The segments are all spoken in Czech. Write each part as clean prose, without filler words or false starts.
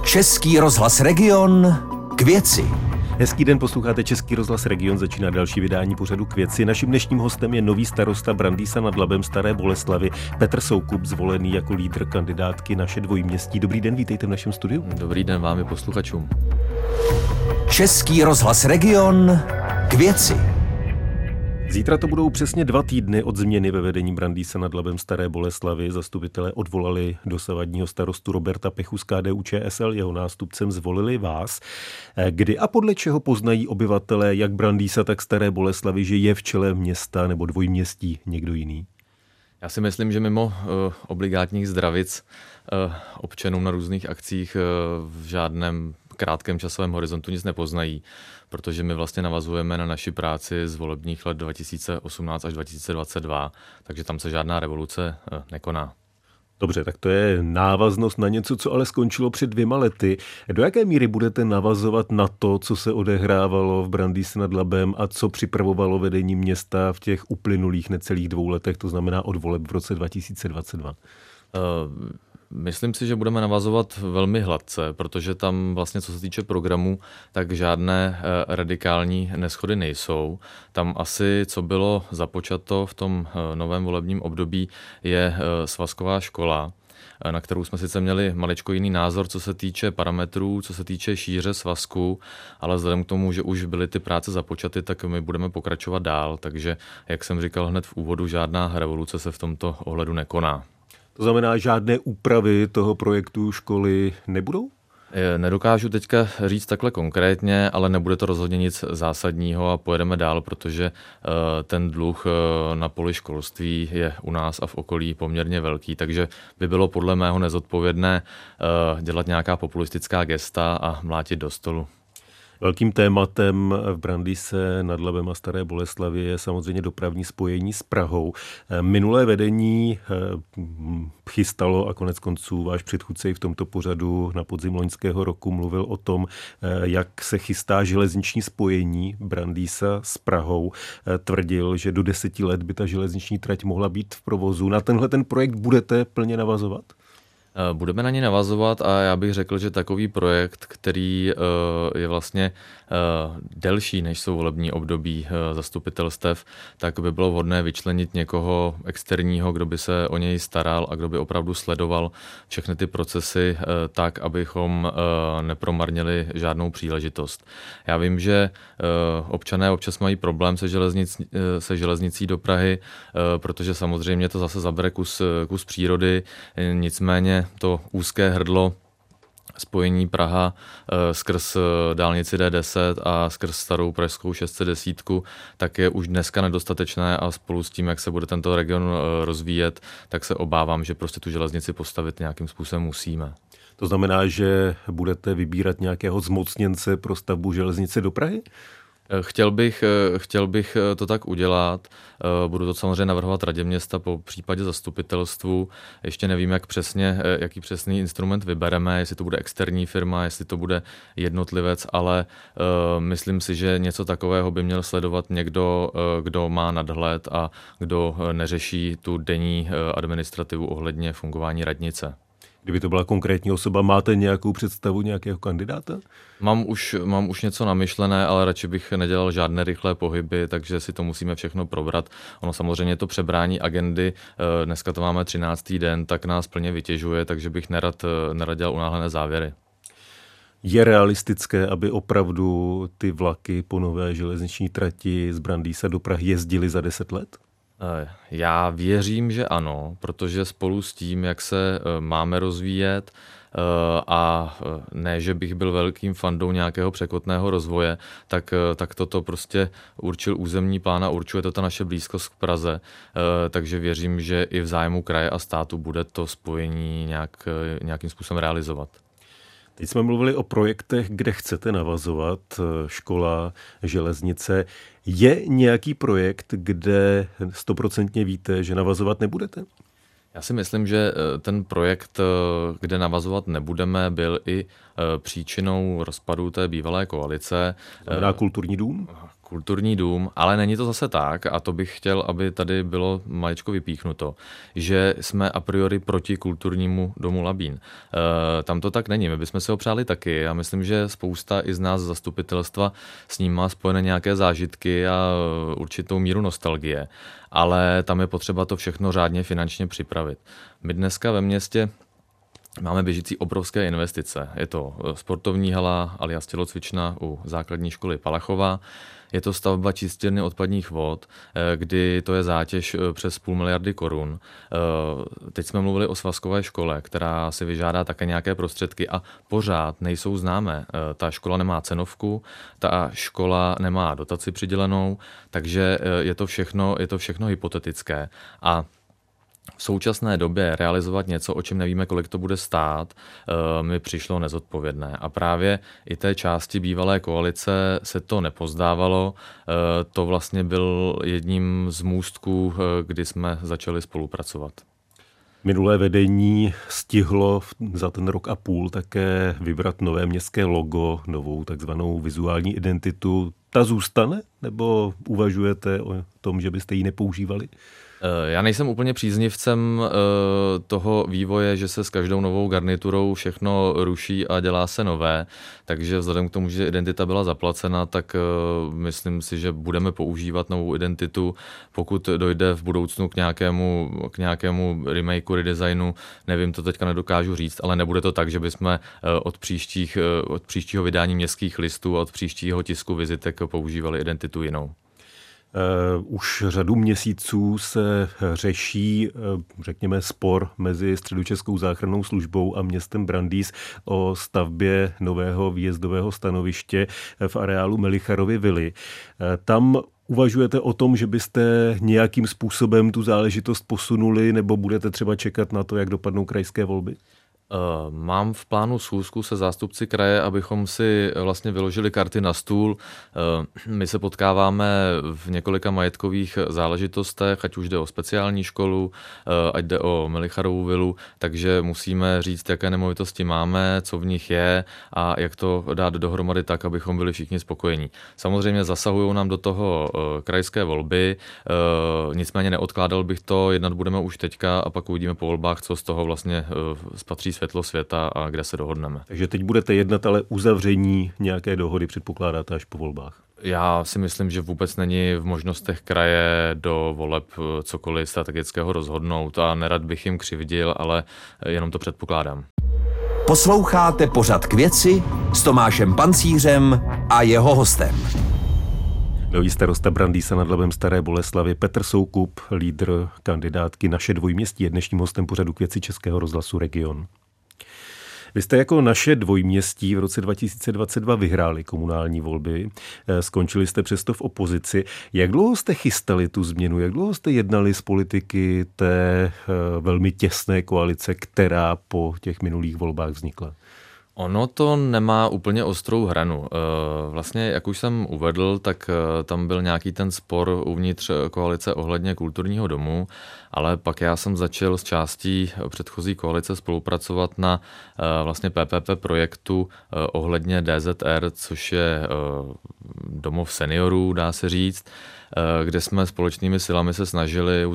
Český rozhlas Region k věci. Hezký den, posloucháte Český rozhlas Region, začíná další vydání pořadu K věci. Naším dnešním hostem je nový starosta Brandýsa nad Labem Staré Boleslavi, Petr Soukup, zvolený jako lídr kandidátky Naše dvojměstí. Dobrý den, vítejte v našem studiu. Dobrý den vám i posluchačům. Český rozhlas Region k věci. Zítra to budou přesně 2 týdny od změny ve vedení Brandýsa nad Labem Staré Boleslavi. Zastupitelé odvolali dosavadního starostu Roberta Pechu z KDU-ČSL, jeho nástupcem zvolili vás. Kdy a podle čeho poznají obyvatelé jak Brandýsa, tak Staré Boleslavy, že je v čele města nebo dvojměstí někdo jiný? Já si myslím, že mimo obligátních zdravic občanům na různých akcích v žádném krátkém časovém horizontu nic nepoznají, protože my vlastně navazujeme na naši práci z volebních let 2018 až 2022, takže tam se žádná revoluce nekoná. Dobře, tak to je návaznost na něco, co ale skončilo před 2 lety. Do jaké míry budete navazovat na to, co se odehrávalo v Brandýse nad Labem a co připravovalo vedení města v těch uplynulých necelých 2 letech, to znamená od voleb v roce 2022? Myslím si, že budeme navazovat velmi hladce, protože tam vlastně, co se týče programu, tak žádné radikální neshody nejsou. Tam asi, co bylo započato v tom novém volebním období, je svazková škola, na kterou jsme sice měli maličko jiný názor, co se týče parametrů, co se týče šíře svazku, ale vzhledem k tomu, že už byly ty práce započaty, tak my budeme pokračovat dál. Takže, jak jsem říkal hned v úvodu, žádná revoluce se v tomto ohledu nekoná. To znamená, žádné úpravy toho projektu školy nebudou? Nedokážu teďka říct takhle konkrétně, ale nebude to rozhodně nic zásadního a pojedeme dál, protože ten dluh na poli školství je u nás a v okolí poměrně velký, takže by bylo podle mého nezodpovědné dělat nějaká populistická gesta a mlátit do stolu. Velkým tématem v Brandýse nad Labem a Staré Boleslavi je samozřejmě dopravní spojení s Prahou. Minulé vedení chystalo a konec konců váš předchůdce i v tomto pořadu na podzim loňského roku mluvil o tom, jak se chystá železniční spojení Brandýsa s Prahou. Tvrdil, že do 10 let by ta železniční trať mohla být v provozu. Na tenhle ten projekt budete plně navazovat? Budeme na ně navazovat a já bych řekl, že takový projekt, který je vlastně delší než jsou volební období zastupitelstev, tak by bylo vhodné vyčlenit někoho externího, kdo by se o něj staral a kdo by opravdu sledoval všechny ty procesy tak, abychom nepromarnili žádnou příležitost. Já vím, že občané občas mají problém se železnicí do Prahy, protože samozřejmě to zase zabere kus přírody, nicméně to úzké hrdlo spojení Praha skrz dálnici D10 a skrz starou pražskou 610, tak je už dneska nedostatečné a spolu s tím, jak se bude tento region rozvíjet, tak se obávám, že prostě tu železnici postavit nějakým způsobem musíme. To znamená, že budete vybírat nějakého zmocněnce pro stavbu železnice do Prahy? Chtěl bych to tak udělat. Budu to samozřejmě navrhovat radě města po případě zastupitelstvu. Ještě nevím, jaký přesný instrument vybereme, jestli to bude externí firma, jestli to bude jednotlivec, ale myslím si, že něco takového by měl sledovat někdo, kdo má nadhled a kdo neřeší tu denní administrativu ohledně fungování radnice. Kdyby to byla konkrétní osoba, máte nějakou představu nějakého kandidáta? Mám už něco namyšlené, ale radši bych nedělal žádné rychlé pohyby, takže si to musíme všechno probrat. Ono samozřejmě to přebrání agendy, dneska to máme 13. den, tak nás plně vytěžuje, takže bych nerad dělal unáhlené závěry. Je realistické, aby opravdu ty vlaky po nové železniční trati z Brandýsa do Prahy jezdily za 10 let? Já věřím, že ano, protože spolu s tím, jak se máme rozvíjet a ne, že bych byl velkým fandou nějakého překotného rozvoje, tak toto prostě určil územní plán a určuje to ta naše blízkost k Praze, takže věřím, že i v zájmu kraje a státu bude to spojení nějakým způsobem realizovat. Teď jsme mluvili o projektech, kde chcete navazovat, škola, železnice. Je nějaký projekt, kde 100% víte, že navazovat nebudete? Já si myslím, že ten projekt, kde navazovat nebudeme, byl i příčinou rozpadu té bývalé koalice. Znamená kulturní dům? kulturní dům, ale není to zase tak, a to bych chtěl, aby tady bylo maličko vypíchnuto, že jsme a priori proti kulturnímu domu Labín. Tam to tak není, my bychom si ho přáli taky. Já myslím, že spousta i z nás zastupitelstva s ním má spojené nějaké zážitky a určitou míru nostalgie, ale tam je potřeba to všechno řádně finančně připravit. My dneska ve městě máme běžící obrovské investice. Je to sportovní hala alias tělocvična u základní školy Palachova, je to stavba čistírny odpadních vod, kdy to je zátěž přes 500 000 korun. Teď jsme mluvili o svazkové škole, která si vyžádá také nějaké prostředky a pořád nejsou známé. Ta škola nemá cenovku, ta škola nemá dotaci přidělenou, takže je to všechno hypotetické. A v současné době realizovat něco, o čem nevíme, kolik to bude stát, mi přišlo nezodpovědné. A právě i té části bývalé koalice se to nepozdávalo. To vlastně byl jedním z můstků, kdy jsme začali spolupracovat. Minulé vedení stihlo za ten rok a půl také vybrat nové městské logo, novou takzvanou vizuální identitu. Ta zůstane? Nebo uvažujete o tom, že byste ji nepoužívali? Já nejsem úplně příznivcem toho vývoje, že se s každou novou garniturou všechno ruší a dělá se nové, takže vzhledem k tomu, že identita byla zaplacena, tak myslím si, že budeme používat novou identitu. Pokud dojde v budoucnu k nějakému remakeu, redesignu, nevím, to teďka nedokážu říct, ale nebude to tak, že bychom od příštího vydání městských listů a od příštího tisku vizitek používali identitu jinou. Už řadu měsíců se řeší, řekněme, spor mezi Středočeskou záchrannou službou a městem Brandýs o stavbě nového výjezdového stanoviště v areálu Melicharovy vily. Tam uvažujete o tom, že byste nějakým způsobem tu záležitost posunuli, nebo budete třeba čekat na to, jak dopadnou krajské volby? Mám v plánu schůzku se zástupci kraje, abychom si vlastně vyložili karty na stůl. My se potkáváme v několika majetkových záležitostech, ať už jde o speciální školu, ať jde o Melicharovu vilu, takže musíme říct, jaké nemovitosti máme, co v nich je a jak to dát dohromady tak, abychom byli všichni spokojení. Samozřejmě zasahují nám do toho krajské volby, nicméně neodkládal bych to, jednat budeme už teďka a pak uvidíme po volbách, co z toho vlastně spatří světlo světa a kde se dohodneme. Takže teď budete jednat, ale uzavření nějaké dohody předpokládáte až po volbách? Já si myslím, že vůbec není v možnostech kraje do voleb cokoliv strategického rozhodnout a nerad bych jim křivdil, ale jenom to předpokládám. Posloucháte pořad K věci s Tomášem Pancířem a jeho hostem. Nový starosta Brandýsa nad Labem Staré Boleslavi Petr Soukup, lídr kandidátky Naše dvojměstí, je dnešním hostem pořadu K věci Českého rozhlasu Region. Vy jste jako Naše dvojměstí v roce 2022 vyhráli komunální volby, skončili jste přesto v opozici. Jak dlouho jste chystali tu změnu, jak dlouho jste jednali s politiky té velmi těsné koalice, která po těch minulých volbách vznikla? Ono to nemá úplně ostrou hranu. Vlastně, jak už jsem uvedl, tak tam byl nějaký ten spor uvnitř koalice ohledně kulturního domu, ale pak já jsem začal s částí předchozí koalice spolupracovat na vlastně PPP projektu ohledně DZR, což je domov seniorů, dá se říct, kde jsme společnými silami se snažili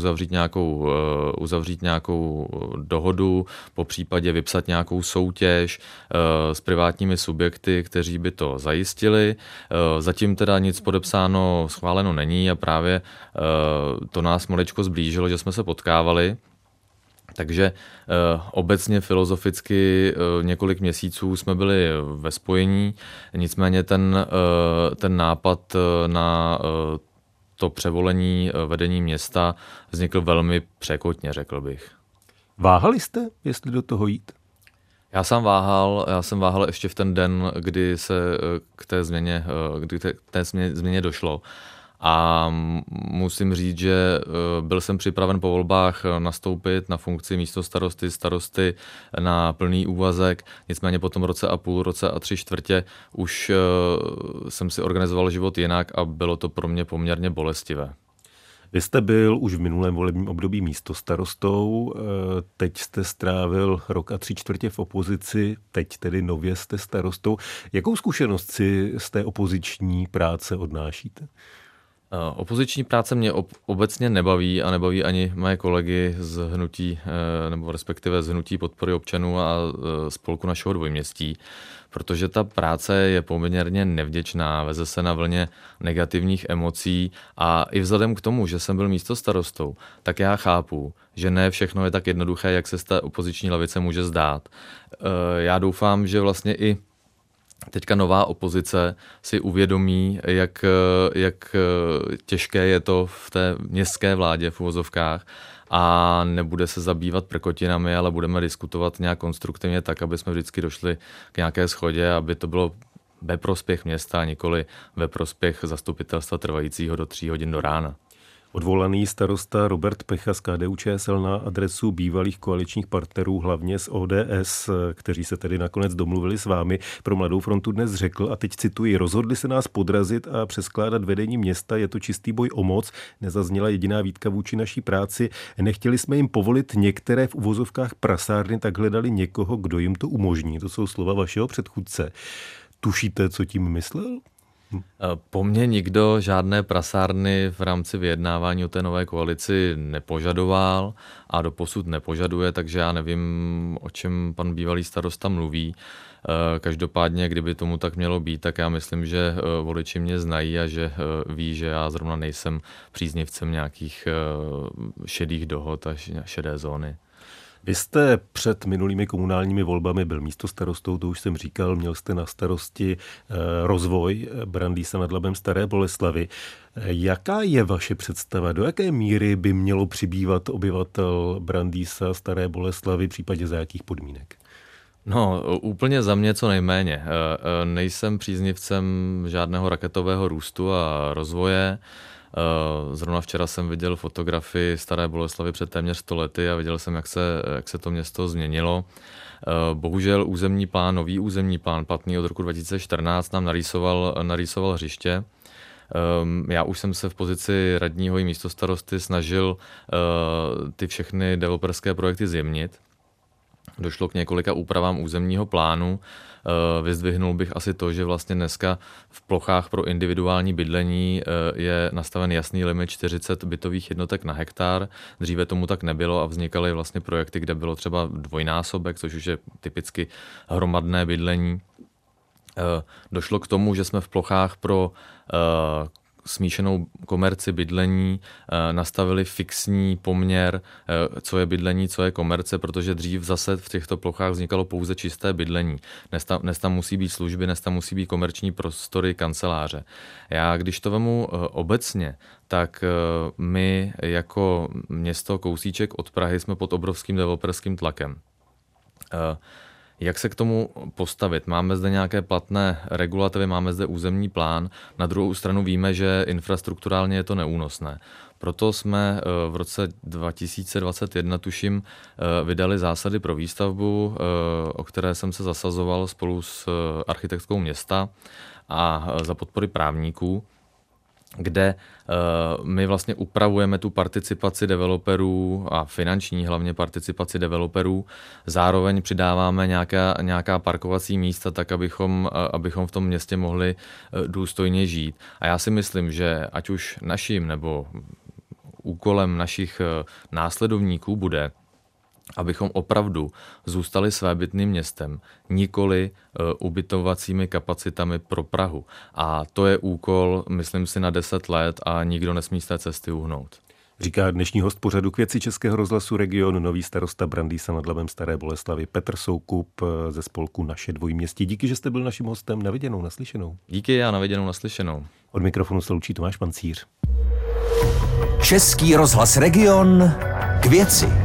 uzavřít nějakou dohodu, po případě vypsat nějakou soutěž s privátními subjekty, kteří by to zajistili. Zatím teda nic podepsáno, schváleno není a právě to nás maličko zblížilo, že jsme se potkávali. Takže obecně filozoficky několik měsíců jsme byli ve spojení, nicméně ten nápad na to převolení vedení města vznikl velmi překotně, řekl bych. Váhali jste, jestli do toho jít? Já jsem váhal ještě v ten den, kdy se k té změně došlo. A musím říct, že byl jsem připraven po volbách nastoupit na funkci starosty na plný úvazek, nicméně po tom roce a půl, roce a 3/4 už jsem si organizoval život jinak a bylo to pro mě poměrně bolestivé. Vy jste byl už v minulém volebním období místostarostou, teď jste strávil rok a 3/4 v opozici, teď tedy nově jste starostou. Jakou zkušenost si z té opoziční práce odnášíte? Opoziční práce mě obecně nebaví a nebaví ani moje kolegy z hnutí, nebo respektive z hnutí podpory občanů a spolku našeho Dvojměstí, protože ta práce je poměrně nevděčná, veze se na vlně negativních emocí a i vzhledem k tomu, že jsem byl místostarostou, tak já chápu, že ne všechno je tak jednoduché, jak se z té opoziční lavice může zdát. Já doufám, že vlastně i teďka nová opozice si uvědomí, jak těžké je to v té městské vládě v uvozovkách a nebude se zabývat prkotinami, ale budeme diskutovat nějak konstruktivně tak, aby jsme vždycky došli k nějaké shodě, aby to bylo ve prospěch města, nikoli ve prospěch zastupitelstva trvajícího do 3 hodin do rána. Odvolaný starosta Robert Pecha z KDU-ČSL na adresu bývalých koaličních partnerů, hlavně z ODS, kteří se tedy nakonec domluvili s vámi, pro Mladou frontu dnes řekl, a teď cituji: rozhodli se nás podrazit a přeskládat vedení města, je to čistý boj o moc, nezazněla jediná výtka vůči naší práci, nechtěli jsme jim povolit některé v uvozovkách prasárny, tak hledali někoho, kdo jim to umožní. To jsou slova vašeho předchůdce. Tušíte, co tím myslel? Po mně nikdo žádné prasárny v rámci vyjednávání o té nové koalici nepožadoval a doposud nepožaduje, takže já nevím, o čem pan bývalý starosta mluví. Každopádně, kdyby tomu tak mělo být, tak já myslím, že voliči mě znají a že ví, že já zrovna nejsem příznivcem nějakých šedých dohod a šedé zóny. Vy jste před minulými komunálními volbami byl místostarostou, to už jsem říkal, měl jste na starosti rozvoj Brandýsa nad Labem Staré Boleslavi. Jaká je vaše představa? Do jaké míry by mělo přibývat obyvatel Brandýsa Staré Boleslavy, v případě za jakých podmínek? No, úplně za mě co nejméně. Nejsem příznivcem žádného raketového růstu a rozvoje. Zrovna včera jsem viděl fotografii Staré Boleslavy před téměř 100 lety a viděl jsem, jak se to město změnilo. Bohužel nový územní plán platný od roku 2014 nám narýsoval hřiště. Já už jsem se v pozici radního i místostarosty snažil ty všechny developerské projekty zjemnit. Došlo k několika úpravám územního plánu. Vyzdvihnul bych asi to, že vlastně dneska v plochách pro individuální bydlení je nastaven jasný limit 40 bytových jednotek na hektar. Dříve tomu tak nebylo a vznikaly vlastně projekty, kde bylo třeba dvojnásobek, což už je typicky hromadné bydlení. Došlo k tomu, že jsme v plochách pro smíšenou komerci bydlení nastavili fixní poměr, co je bydlení, co je komerce, protože dřív zase v těchto plochách vznikalo pouze čisté bydlení. Dnes tam musí být služby, dnes tam musí být komerční prostory, kanceláře. Já když to vemu obecně, tak my jako město kousíček od Prahy jsme pod obrovským developerským tlakem. Jak se k tomu postavit? Máme zde nějaké platné regulativy, máme zde územní plán, na druhou stranu víme, že infrastrukturálně je to neúnosné. Proto jsme v roce 2021, tuším, vydali zásady pro výstavbu, o které jsem se zasazoval spolu s architektkou města a za podpory právníků, kde my vlastně upravujeme tu participaci developerů a finanční hlavně participaci developerů. Zároveň přidáváme nějaká parkovací místa, tak abychom v tom městě mohli důstojně žít. A já si myslím, že ať už naším nebo úkolem našich následovníků bude, abychom opravdu zůstali svébytným městem, nikoli ubytovacími kapacitami pro Prahu. A to je úkol, myslím si, na 10 let a nikdo nesmí z té cesty uhnout. Říká dnešní host pořadu K věci Českého rozhlasu Region, nový starosta Brandýsa nad Labem Staré Boleslavy Petr Soukup ze spolku Naše Dvojměstí. Díky, že jste byl naším hostem. Na viděnou, naslyšenou. Díky a na viděnou, naslyšenou. Od mikrofonu se loučí Tomáš Pancíř. Český rozhlas Region. K věci.